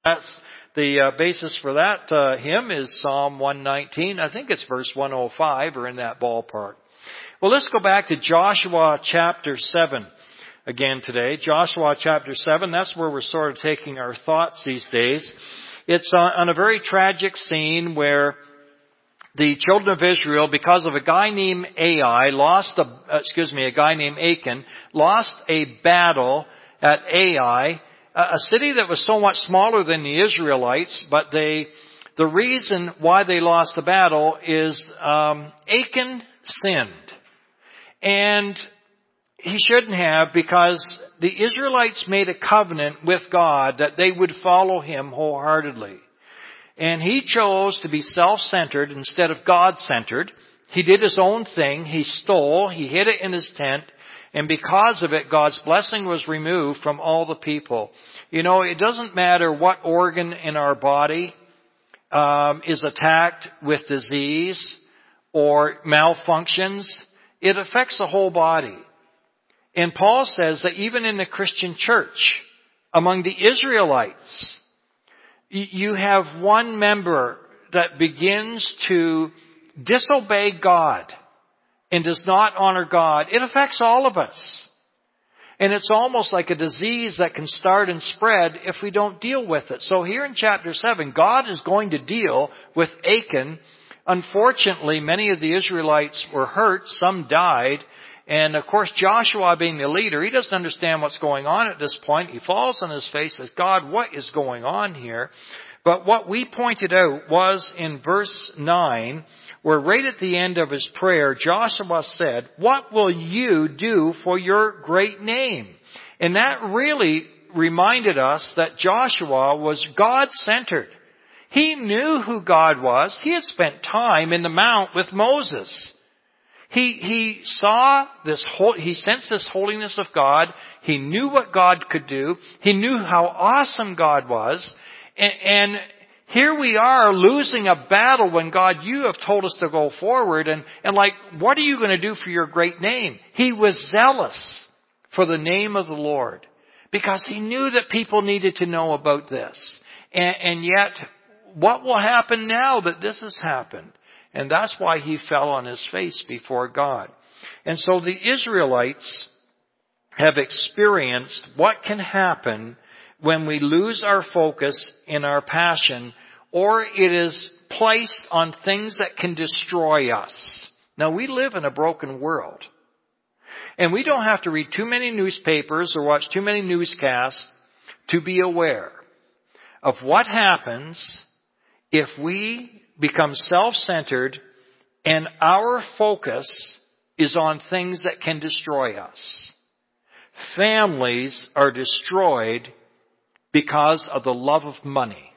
That's the basis for that hymn is Psalm 119. I think it's verse 105 or in that ballpark. Well, let's go back to Joshua chapter 7 again today. Joshua chapter 7, that's where we're sort of taking our thoughts these days. It's on a very tragic scene where the children of Israel, because of a guy named Achan, lost a battle at Ai, a city that was so much smaller than the Israelites, but the reason why they lost the battle is Achan sinned. And he shouldn't have, because the Israelites made a covenant with God that they would follow him wholeheartedly. And he chose to be self-centered instead of God-centered. He did his own thing. He stole. He hid it in his tent. And because of it, God's blessing was removed from all the people. You know, it doesn't matter what organ in our body is attacked with disease or malfunctions. It affects the whole body. And Paul says that even in the Christian church, among the Israelites, you have one member that begins to disobey God and does not honor God. It affects all of us. And it's almost like a disease that can start and spread if we don't deal with it. So here in chapter 7, God is going to deal with Achan. Unfortunately, many of the Israelites were hurt. Some died. And of course, Joshua being the leader, he doesn't understand what's going on at this point. He falls on his face and says, God, what is going on here? But what we pointed out was in verse 9, where right at the end of his prayer, Joshua said, what will you do for your great name? And that really reminded us that Joshua was God-centered. He knew who God was. He had spent time in the mount with Moses. He saw this he sensed this holiness of God. He knew what God could do. He knew how awesome God was. And here we are losing a battle when God, you have told us to go forward. And like, what are you going to do for your great name? He was zealous for the name of the Lord because he knew that people needed to know about this. And yet, what will happen now that this has happened? And that's why he fell on his face before God. And so the Israelites have experienced what can happen when we lose our focus in our passion, or it is placed on things that can destroy us. Now, we live in a broken world. And we don't have to read too many newspapers or watch too many newscasts to be aware of what happens if we become self-centered and our focus is on things that can destroy us. Families are destroyed because of the love of money.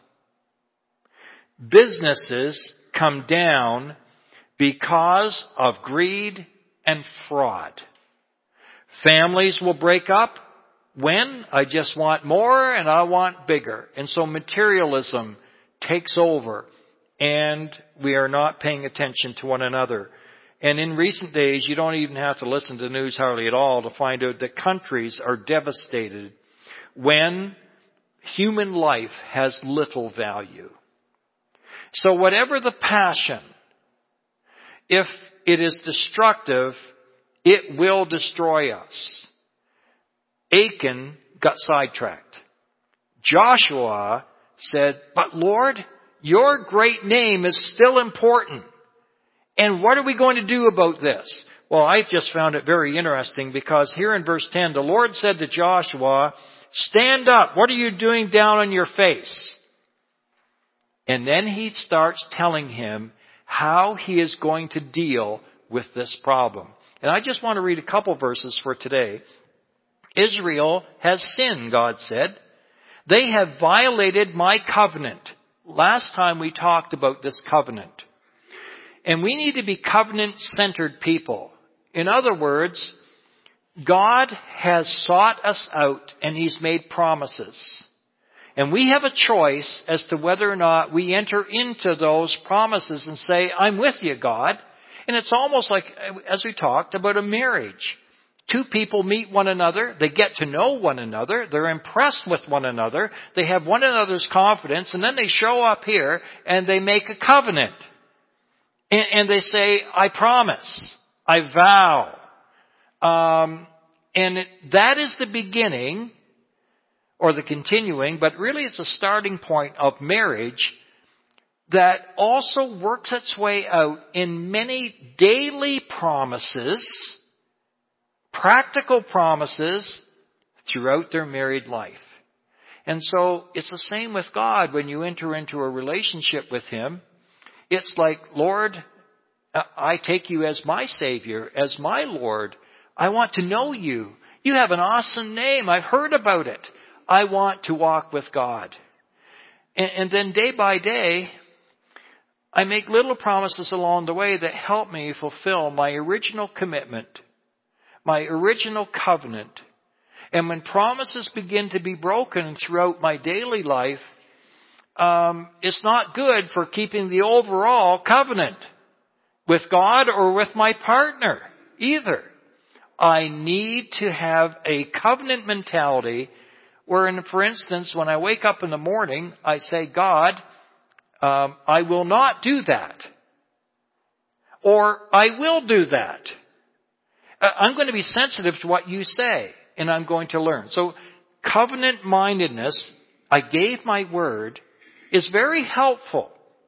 Businesses come down because of greed and fraud. Families will break up when I just want more and I want bigger. And so materialism takes over. And we are not paying attention to one another. And in recent days, you don't even have to listen to the news hardly at all to find out that countries are devastated when human life has little value. So whatever the passion, if it is destructive, it will destroy us. Achan got sidetracked. Joshua said, but Lord, your great name is still important. And what are we going to do about this? Well, I just found it very interesting because here in verse 10, the Lord said to Joshua, stand up. What are you doing down on your face? And then he starts telling him how he is going to deal with this problem. And I just want to read a couple verses for today. Israel has sinned, God said. They have violated my covenant. Last time we talked about this covenant. And we need to be covenant-centered people. In other words, God has sought us out and He's made promises. And we have a choice as to whether or not we enter into those promises and say, I'm with you, God. And it's almost like, as we talked about a marriage. two people meet one another, they get to know one another, they're impressed with one another, they have one another's confidence, and then they show up here and they make a covenant. And they say, I promise, I vow. That is the beginning, or the continuing, but really it's a starting point of marriage that also works its way out in many daily promises, practical promises throughout their married life. And so it's the same with God when you enter into a relationship with Him. It's like, Lord, I take you as my Savior, as my Lord. I want to know you. You have an awesome name. I've heard about it. I want to walk with God. And then day by day, I make little promises along the way that help me fulfill my original commitment, my original covenant. And when promises begin to be broken throughout my daily life, it's not good for keeping the overall covenant with God or with my partner either. I need to have a covenant mentality wherein, for instance, when I wake up in the morning, I say, God, I will not do that. Or I will do that. I'm going to be sensitive to what you say, and I'm going to learn. So covenant-mindedness, I gave my word, is very helpful.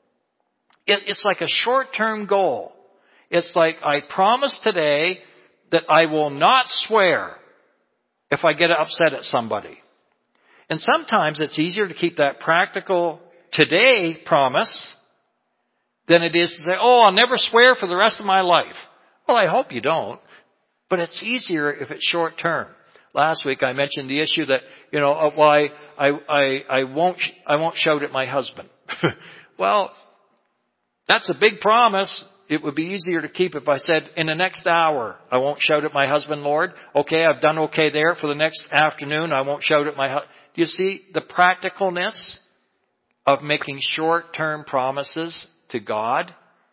It's like a short-term goal. It's like I promise today that I will not swear if I get upset at somebody. And sometimes it's easier to keep that practical today promise than it is to say, I'll never swear for the rest of my life. Well, I hope you don't. But it's easier if it's short term. Last week I mentioned the issue that, why I won't shout at my husband. Well, that's a big promise. It would be easier to keep if I said, in the next hour, I won't shout at my husband, Lord. Okay, I've done okay there. For the next afternoon, I won't shout at my husband. Do you see the practicalness of making short-term promises to God?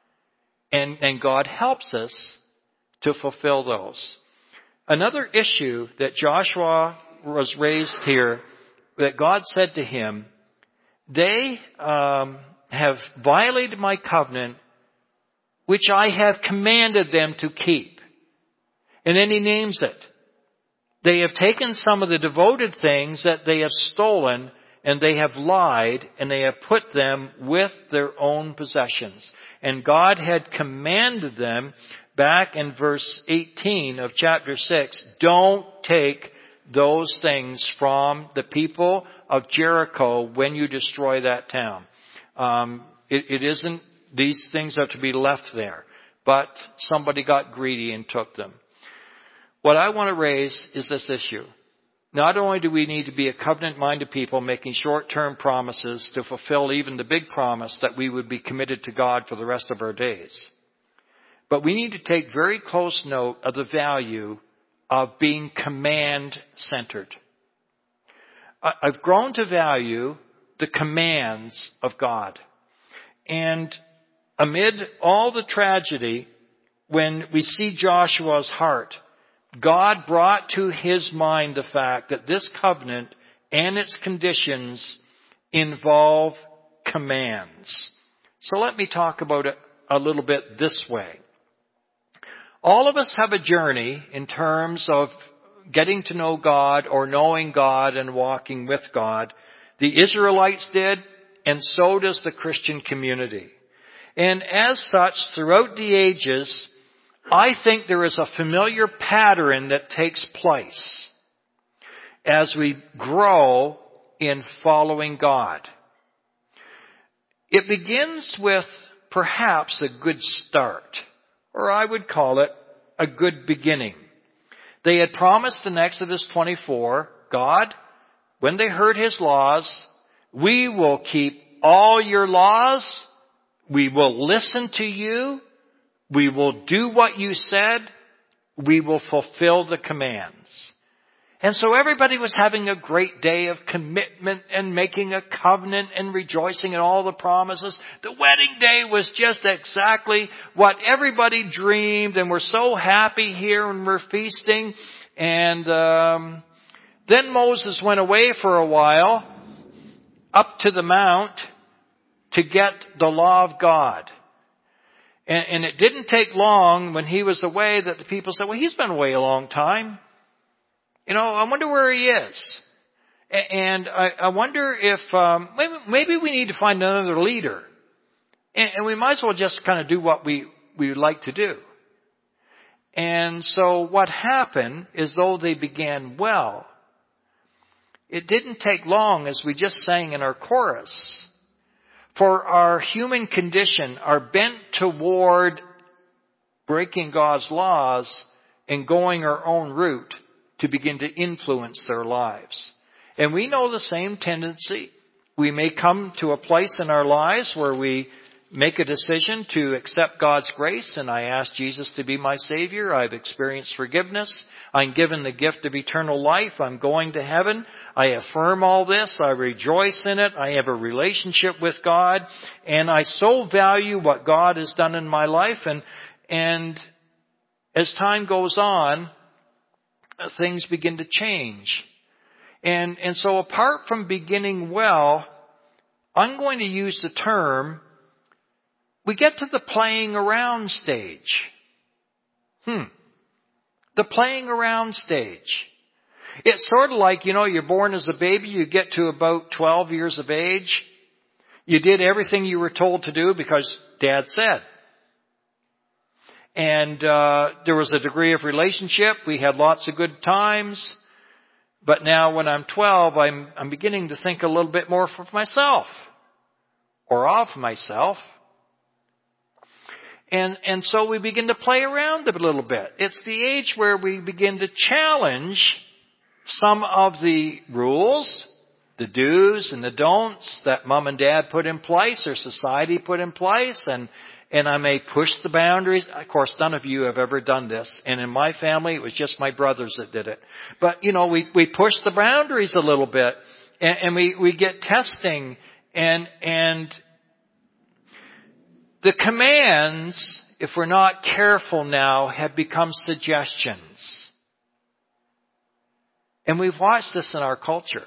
And God helps us to fulfill those. Another issue that Joshua was raised here, that God said to him, they have violated my covenant, which I have commanded them to keep. And then he names it. They have taken some of the devoted things that they have stolen, and they have lied, and they have put them with their own possessions. And God had commanded them, back in verse 18 of chapter 6, don't take those things from the people of Jericho when you destroy that town. It isn't, these things are to be left there. But somebody got greedy and took them. What I want to raise is this issue. Not only do we need to be a covenant-minded people making short-term promises to fulfill even the big promise that we would be committed to God for the rest of our days, but we need to take very close note of the value of being command-centered. I've grown to value the commands of God. And amid all the tragedy, when we see Joshua's heart, God brought to his mind the fact that this covenant and its conditions involve commands. So let me talk about it a little bit this way. All of us have a journey in terms of getting to know God or knowing God and walking with God. The Israelites did, and so does the Christian community. And as such, throughout the ages, I think there is a familiar pattern that takes place as we grow in following God. It begins with perhaps a good start, or I would call it a good beginning. They had promised in Exodus 24, God, when they heard His laws, we will keep all your laws, we will listen to you, we will do what you said, we will fulfill the commands. And so everybody was having a great day of commitment and making a covenant and rejoicing in all the promises. The wedding day was just exactly what everybody dreamed, and we're so happy here and we're feasting. And then Moses went away for a while up to the mount to get the law of God. And it didn't take long when he was away that the people said, well, he's been away a long time. I wonder where he is. And I wonder if maybe we need to find another leader. And we might as well just kind of do what we would like to do. And so what happened is, though they began well, it didn't take long, as we just sang in our chorus, for our human condition, our bent toward breaking God's laws and going our own route, to begin to influence their lives. And we know the same tendency. We may come to a place in our lives where we make a decision to accept God's grace, and I ask Jesus to be my Savior. I've experienced forgiveness. I'm given the gift of eternal life. I'm going to heaven. I affirm all this. I rejoice in it. I have a relationship with God, and I so value what God has done in my life. And as time goes on, things begin to change. And so apart from beginning well, I'm going to use the term, we get to the playing around stage. The playing around stage. It's sort of like, you're born as a baby, you get to about 12 years of age. You did everything you were told to do because Dad said. And there was a degree of relationship. We had lots of good times. But now when I'm 12, I'm beginning to think a little bit more for myself. Or of myself. And so we begin to play around a little bit. It's the age where we begin to challenge some of the rules, the do's and the don'ts that Mom and Dad put in place or society put in place. And I may push the boundaries. Of course, none of you have ever done this. And in my family, it was just my brothers that did it. But, we push the boundaries a little bit. And we get testing. And the commands, if we're not careful now, have become suggestions. And we've watched this in our culture.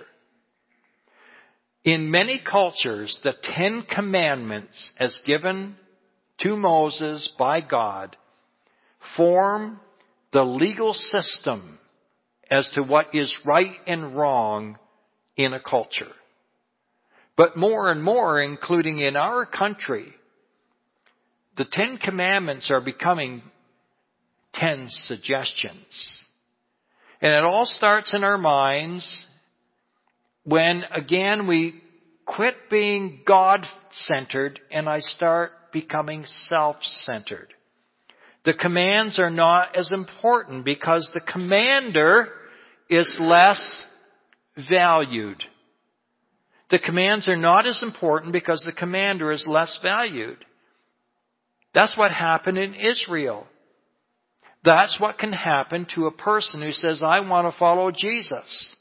In many cultures, the 10 Commandments, as given to Moses by God, form the legal system as to what is right and wrong in a culture. But more and more, including in our country, the 10 Commandments are becoming 10 suggestions. And it all starts in our minds when, again, we quit being God-centered and I start becoming self-centered. The commands are not as important because the commander is less valued. The commands are not as important because the commander is less valued. That's what happened in Israel. That's what can happen to a person who says, I want to follow Jesus.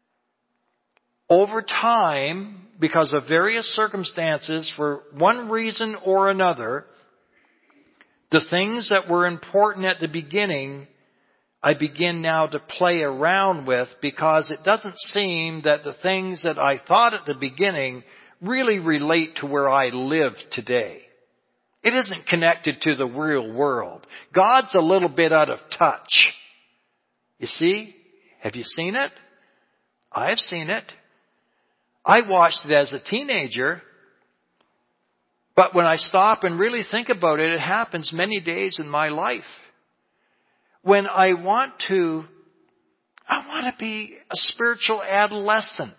Over time, because of various circumstances, for one reason or another, the things that were important at the beginning, I begin now to play around with because it doesn't seem that the things that I thought at the beginning really relate to where I live today. It isn't connected to the real world. God's a little bit out of touch. You see? Have you seen it? I've seen it. I watched it as a teenager. But when I stop and really think about it, it happens many days in my life. When I want to be a spiritual adolescent.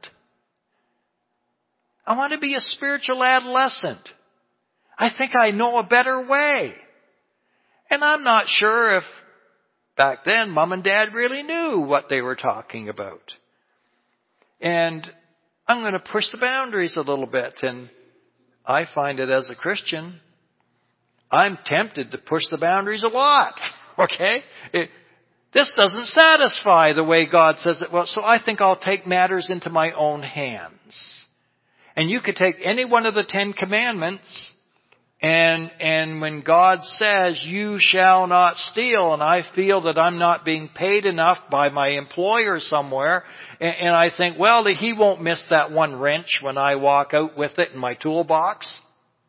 I want to be a spiritual adolescent. I think I know a better way. And I'm not sure if back then Mom and Dad really knew what they were talking about. And I'm going to push the boundaries a little bit. And I find it as a Christian, I'm tempted to push the boundaries a lot. Okay? This doesn't satisfy the way God says it. Well, so I think I'll take matters into my own hands. And you could take any one of the 10 Commandments And when God says, you shall not steal, and I feel that I'm not being paid enough by my employer somewhere, and I think, well, he won't miss that one wrench when I walk out with it in my toolbox.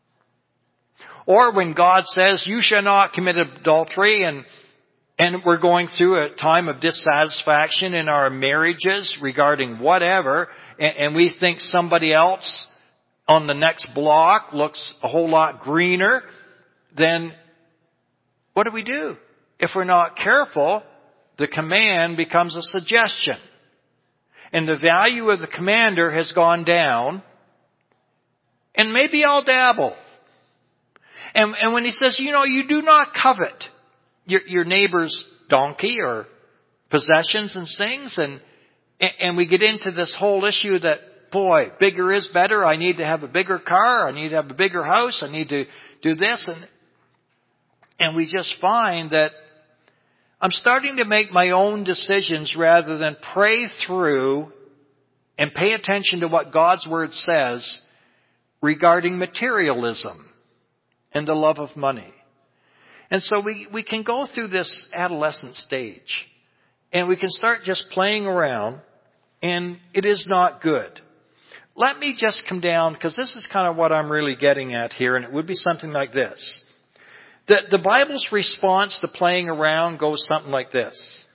Or when God says, you shall not commit adultery, and we're going through a time of dissatisfaction in our marriages regarding whatever, and we think somebody else on the next block looks a whole lot greener, then what do? If we're not careful, the command becomes a suggestion. And the value of the commander has gone down, and maybe I'll dabble. And when he says, you do not covet your neighbor's donkey or possessions and things, and we get into this whole issue that, boy, bigger is better. I need to have a bigger car. I need to have a bigger house. I need to do this. And we just find that I'm starting to make my own decisions rather than pray through and pay attention to what God's Word says regarding materialism and the love of money. And so we can go through this adolescent stage and we can start just playing around, and it is not good. Let me just come down, because this is kind of what I'm really getting at here, and it would be something like this. The Bible's response to playing around goes something like this.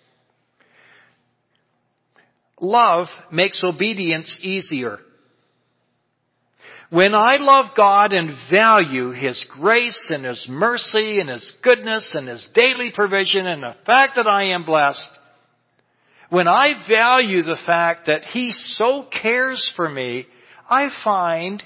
Love makes obedience easier. When I love God and value His grace and His mercy and His goodness and His daily provision and the fact that I am blessed, when I value the fact that He so cares for me, I find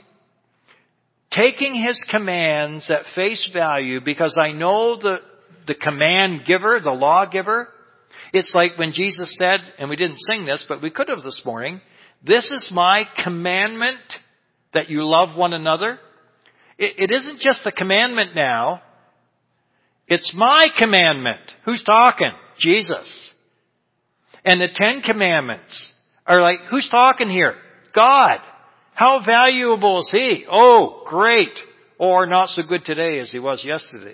taking His commands at face value, because I know the command giver, the law giver. It's like when Jesus said, and we didn't sing this, but we could have this morning, this is my commandment, that you love one another. It isn't just a commandment now. It's my commandment. Who's talking? Jesus. And the 10 Commandments are like, who's talking here? God. How valuable is He? Oh, great. Or not so good today as He was yesterday.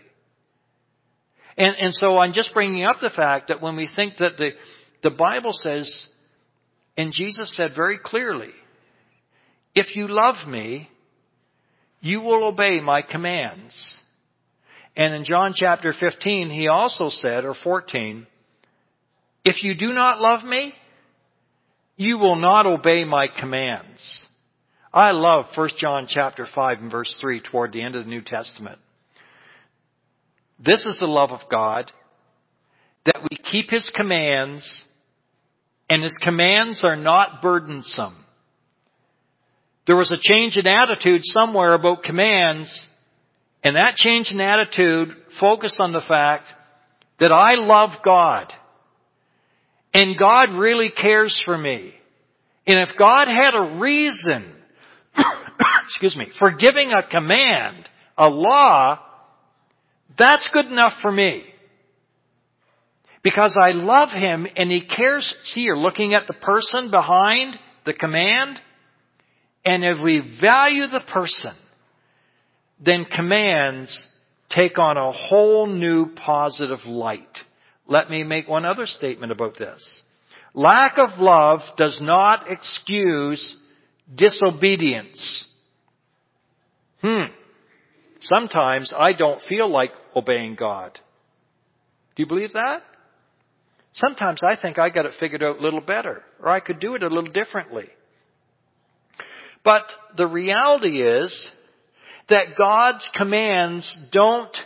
And so I'm just bringing up the fact that when we think that the Bible says, and Jesus said very clearly, if you love me, you will obey my commands. And in John chapter 15, He also said, or 14, if you do not love me, you will not obey my commands. I love 1 John chapter 5 and verse 3 toward the end of the New Testament. This is the love of God, that we keep His commands, and His commands are not burdensome. There was a change in attitude somewhere about commands, and that change in attitude focused on the fact that I love God, and God really cares for me. And if God had a reason, for giving a command, a law, that's good enough for me. Because I love Him and He cares. See, you're looking at the person behind the command. And if we value the person, then commands take on a whole new positive light. Let me make one other statement about this. Lack of love does not excuse disobedience. Sometimes I don't feel like obeying God. Do you believe that? Sometimes I think I got it figured out a little better, or I could do it a little differently. But the reality is that God's commands don't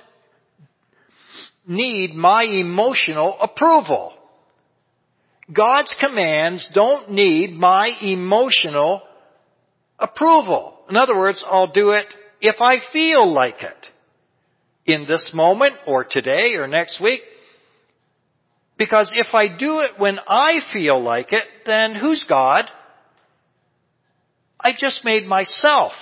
need my emotional approval. God's commands don't need my emotional approval. In other words, I'll do it if I feel like it. In this moment, or today, or next week. Because if I do it when I feel like it, then who's God? I just made myself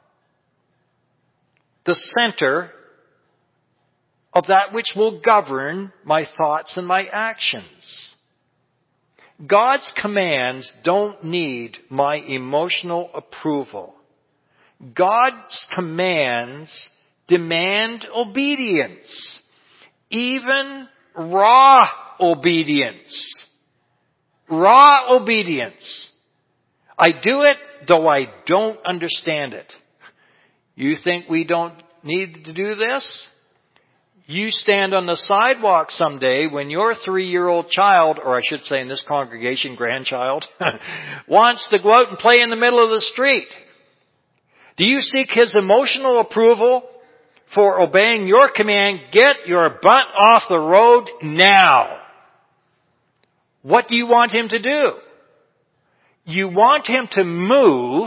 the center of that which will govern my thoughts and my actions. God's commands don't need my emotional approval. God's commands demand obedience. Even raw obedience. Raw obedience. I do it though I don't understand it. You think we don't need to do this? You stand on the sidewalk someday when your 3-year-old child, or I should say in this congregation, grandchild, wants to go out and play in the middle of the street. Do you seek his emotional approval for obeying your command? Get your butt off the road now. What do you want him to do? You want him to move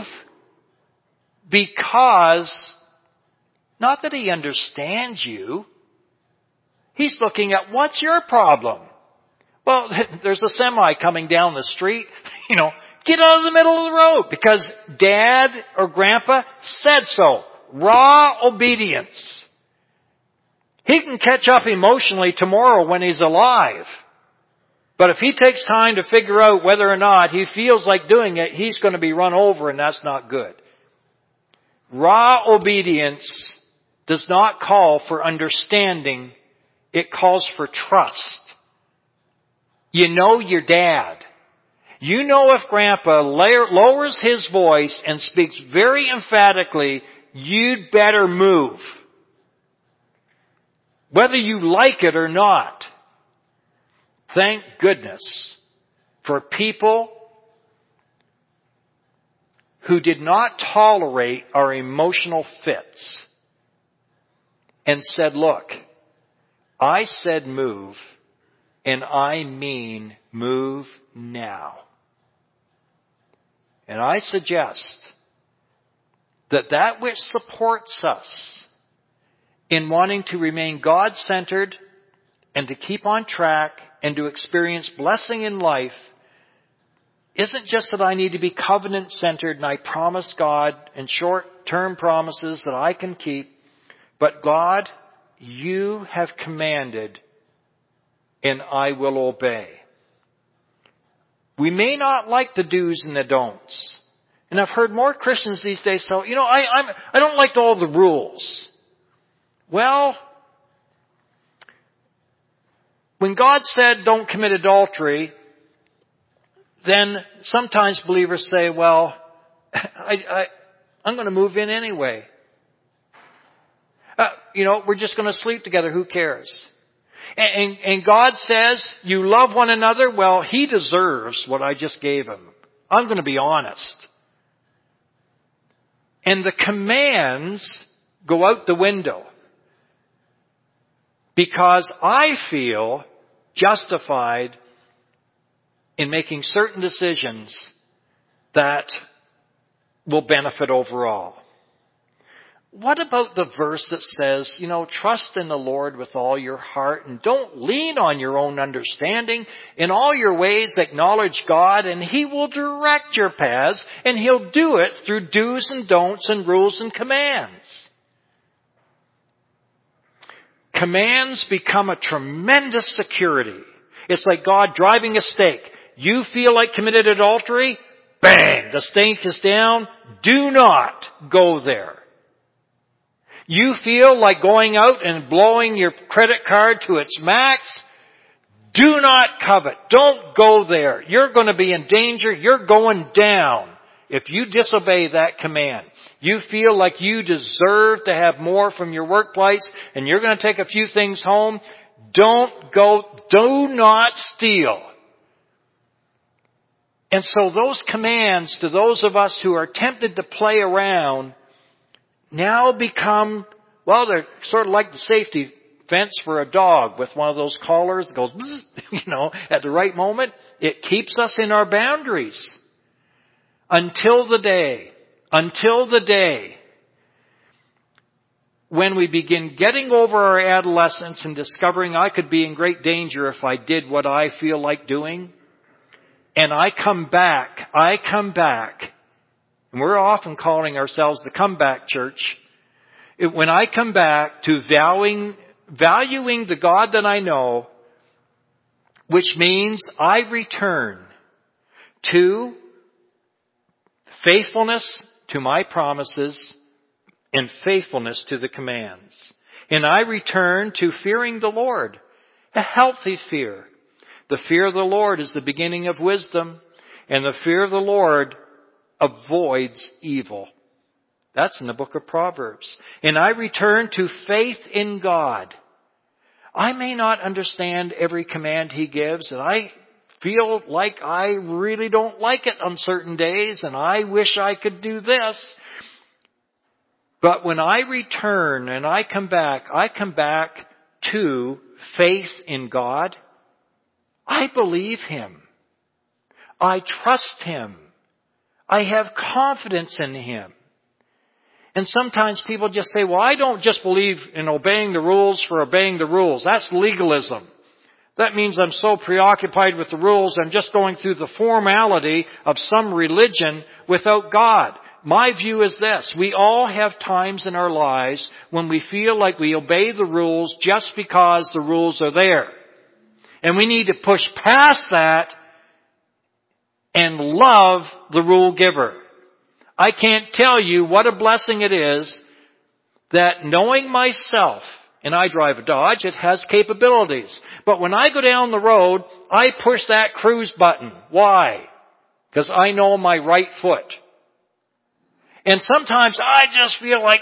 because, not that he understands you, he's looking at what's your problem. Well, there's a semi coming down the street. Get out of the middle of the road because Dad or Grandpa said so. Raw obedience. He can catch up emotionally tomorrow when he's alive. But if he takes time to figure out whether or not he feels like doing it, he's going to be run over, and that's not good. Raw obedience does not call for understanding. It calls for trust. You know your dad. You know if Grandpa lowers his voice and speaks very emphatically, you'd better move. Whether you like it or not. Thank goodness for people who did not tolerate our emotional fits and said, look, I said move, and I mean move now. And I suggest that which supports us in wanting to remain God-centered and to keep on track and to experience blessing in life isn't just that I need to be covenant-centered and I promise God and short-term promises that I can keep, but God, you have commanded and I will obey. We may not like the do's and the don'ts. And I've heard more Christians these days say, I don't like all the rules. Well, when God said don't commit adultery, then sometimes believers say, well, I'm going to move in anyway. We're just going to sleep together. Who cares? And God says, you love one another. Well, he deserves what I just gave him. I'm going to be honest. And the commands go out the window because I feel justified in making certain decisions that will benefit overall. What about the verse that says, trust in the Lord with all your heart and don't lean on your own understanding. In all your ways acknowledge God and He will direct your paths and He'll do it through do's and don'ts and rules and commands. Commands become a tremendous security. It's like God driving a stake. You feel like committed adultery? Bang! The stake is down. Do not go there. You feel like going out and blowing your credit card to its max? Do not covet. Don't go there. You're going to be in danger. You're going down if you disobey that command. You feel like you deserve to have more from your workplace and you're going to take a few things home. Don't go. Do not steal. And so those commands to those of us who are tempted to play around now become, they're sort of like the safety fence for a dog with one of those collars that goes, at the right moment. It keeps us in our boundaries until the day when we begin getting over our adolescence and discovering I could be in great danger if I did what I feel like doing. And I come back, and we're often calling ourselves the comeback church. When I come back to valuing the God that I know, which means I return to faithfulness to my promises and faithfulness to the commands. And I return to fearing the Lord, a healthy fear. The fear of the Lord is the beginning of wisdom, and the fear of the Lord avoids evil. That's in the book of Proverbs. And I return to faith in God. I may not understand every command He gives, and I feel like I really don't like it on certain days, and I wish I could do this. But when I return and I come back to faith in God. I believe Him. I trust Him. I have confidence in Him. And sometimes people just say, well, I don't just believe in obeying the rules for obeying the rules. That's legalism. That means I'm so preoccupied with the rules, I'm just going through the formality of some religion without God. My view is this: we all have times in our lives when we feel like we obey the rules just because the rules are there. And we need to push past that and love the rule giver. I can't tell you what a blessing it is that knowing myself, and I drive a Dodge, it has capabilities. But when I go down the road, I push that cruise button. Why? Because I know my right foot. And sometimes I just feel like,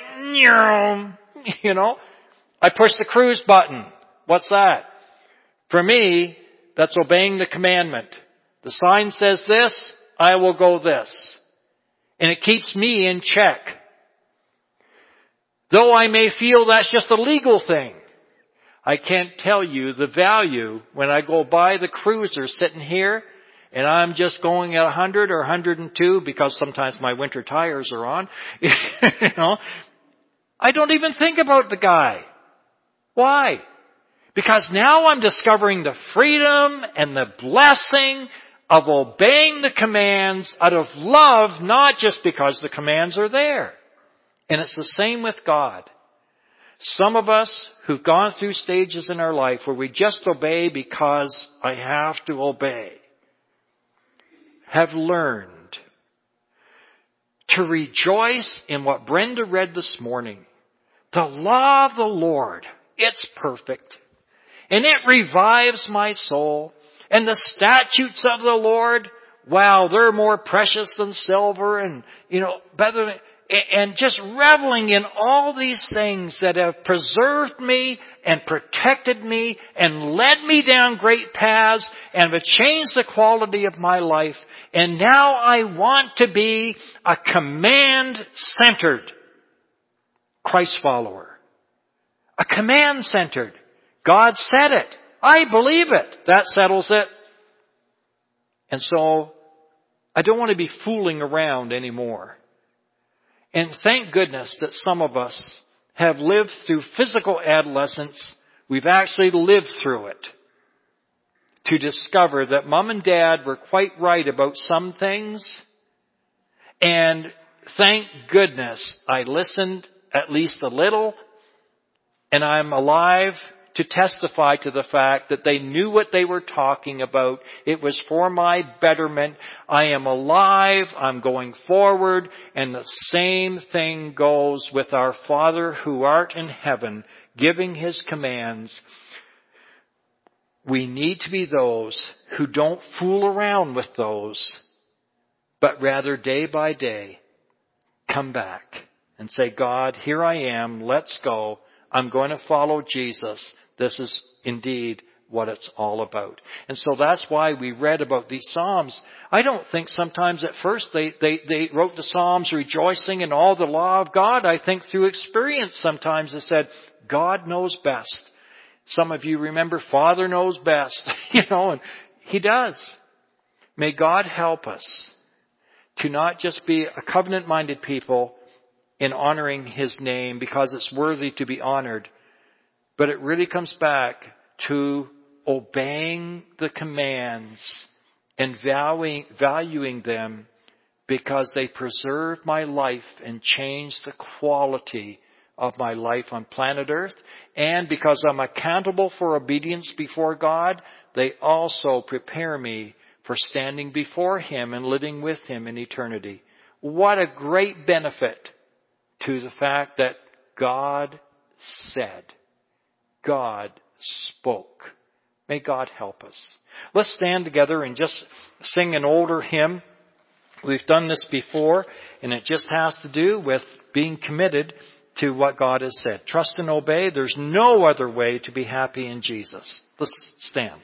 I push the cruise button. What's that? For me, that's obeying the commandment. The sign says this, I will go this. And it keeps me in check. Though I may feel that's just a legal thing, I can't tell you the value when I go by the cruiser sitting here and I'm just going at 100 or 102 because sometimes my winter tires are on. I don't even think about the guy. Why? Because now I'm discovering the freedom and the blessing of obeying the commands out of love, not just because the commands are there. And it's the same with God. Some of us who've gone through stages in our life where we just obey because I have to obey, have learned to rejoice in what Brenda read this morning. The law of the Lord, it's perfect. And it revives my soul. And the statutes of the Lord, wow, they're more precious than silver and, better than, and just reveling in all these things that have preserved me and protected me and led me down great paths and have changed the quality of my life. And now I want to be a command-centered Christ follower. A command-centered. God said it. I believe it. That settles it. And so, I don't want to be fooling around anymore. And thank goodness that some of us have lived through physical adolescence. We've actually lived through it to discover that Mom and Dad were quite right about some things. And thank goodness I listened at least a little, and I'm alive to testify to the fact that they knew what they were talking about. It was for my betterment. I am alive. I'm going forward. And the same thing goes with our Father who art in heaven, giving His commands. We need to be those who don't fool around with those, but rather day by day come back and say, God, here I am. Let's go. I'm going to follow Jesus. This is indeed what it's all about. And so that's why we read about these Psalms. I don't think sometimes at first they wrote the Psalms rejoicing in all the law of God. I think through experience sometimes they said, God knows best. Some of you remember Father knows best, and He does. May God help us to not just be a covenant-minded people in honoring His name because it's worthy to be honored, but it really comes back to obeying the commands and valuing them because they preserve my life and change the quality of my life on planet Earth. And because I'm accountable for obedience before God, they also prepare me for standing before Him and living with Him in eternity. What a great benefit to the fact that God said, God spoke. May God help us. Let's stand together and just sing an older hymn. We've done this before, and it just has to do with being committed to what God has said. Trust and obey. There's no other way to be happy in Jesus. Let's stand.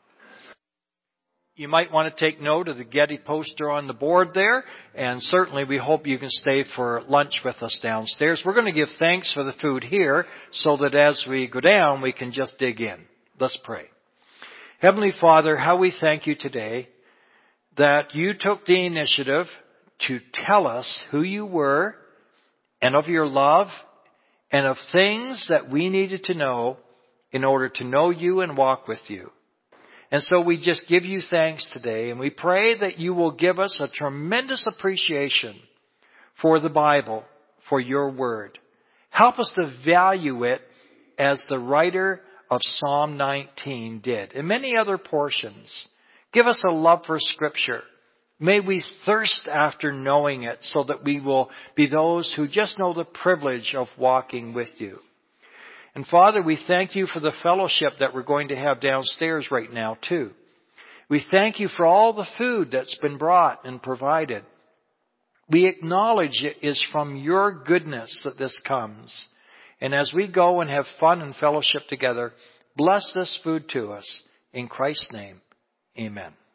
You might want to take note of the Getty poster on the board there, and certainly we hope you can stay for lunch with us downstairs. We're going to give thanks for the food here so that as we go down, we can just dig in. Let's pray. Heavenly Father, how we thank you today that you took the initiative to tell us who you were and of your love and of things that we needed to know in order to know you and walk with you. And so we just give you thanks today, and we pray that you will give us a tremendous appreciation for the Bible, for your word. Help us to value it as the writer of Psalm 19 did, and many other portions. Give us a love for Scripture. May we thirst after knowing it so that we will be those who just know the privilege of walking with you. And Father, we thank you for the fellowship that we're going to have downstairs right now too. We thank you for all the food that's been brought and provided. We acknowledge it is from your goodness that this comes. And as we go and have fun and fellowship together, bless this food to us. In Christ's name, amen.